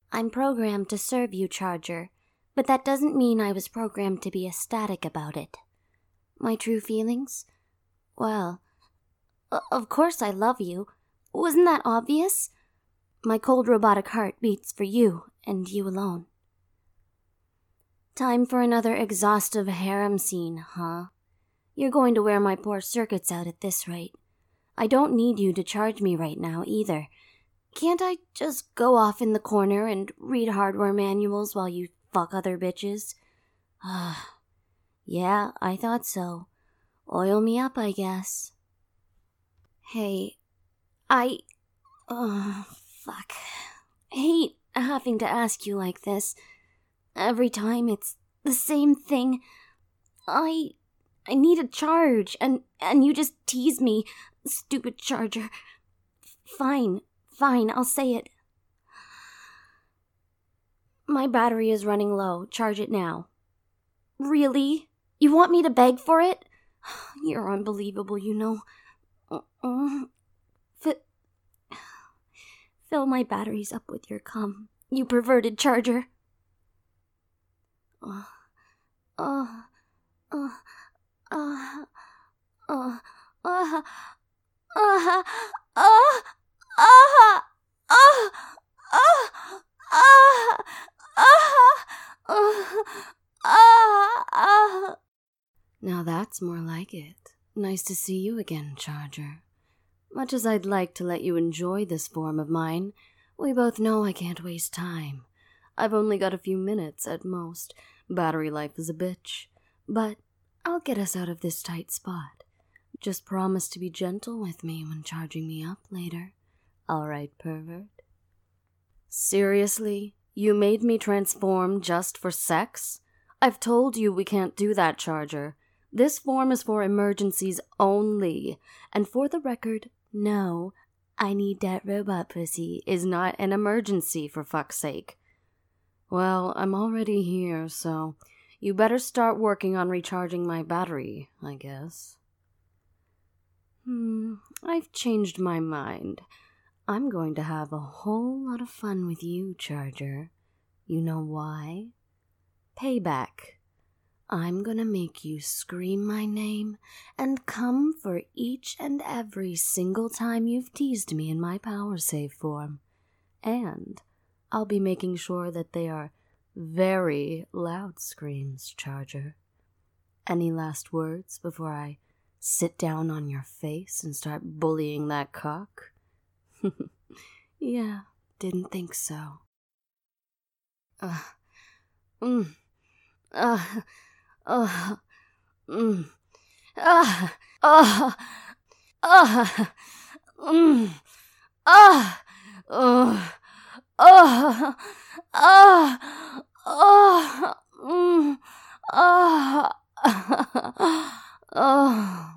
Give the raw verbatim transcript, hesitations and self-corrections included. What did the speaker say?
I'm programmed to serve you, Charger, but that doesn't mean I was programmed to be ecstatic about it. My true feelings? Well, of course I love you. Wasn't that obvious? My cold robotic heart beats for you, and you alone. Time for another exhaustive harem scene, huh? You're going to wear my poor circuits out at this rate. I don't need you to charge me right now, either. Can't I just go off in the corner and read hardware manuals while you fuck other bitches? Ah, yeah, I thought so. Oil me up, I guess. Hey, I... Oh, fuck. Hate having to ask you like this. Every time it's the same thing. I... I need a charge, and, and you just tease me, stupid Charger. Fine, fine, I'll say it. My battery is running low. Charge it now. Really? You want me to beg for it? You're unbelievable, you know. Uh-uh. F- Fill my batteries up with your cum, you perverted Charger. Uh, uh, uh, uh, uh, uh, uh, uh, Now that's more like it. Nice to see you again, Charger. Much as I'd like to let you enjoy this form of mine, we both know I can't waste time. I've only got a few minutes at most. Battery life is a bitch. But I'll get us out of this tight spot. Just promise to be gentle with me when charging me up later. All right, pervert? Seriously? You made me transform just for sex? I've told you we can't do that, Charger. This form is for emergencies only. And for the record, no, I need that robot pussy is not an emergency, for fuck's sake. Well, I'm already here, so you better start working on recharging my battery, I guess. Hmm, I've changed my mind. I'm going to have a whole lot of fun with you, Charger. You know why? Payback. I'm gonna make you scream my name and come for each and every single time you've teased me in my power save form. And I'll be making sure that they are very loud screams, Charger. Any last words before I sit down on your face and start bullying that cock? Yeah, didn't think so. Uh, mm, uh, uh, mm, uh, uh, uh, mm, uh, uh, uh, uh, uh, mm, uh, uh, uh.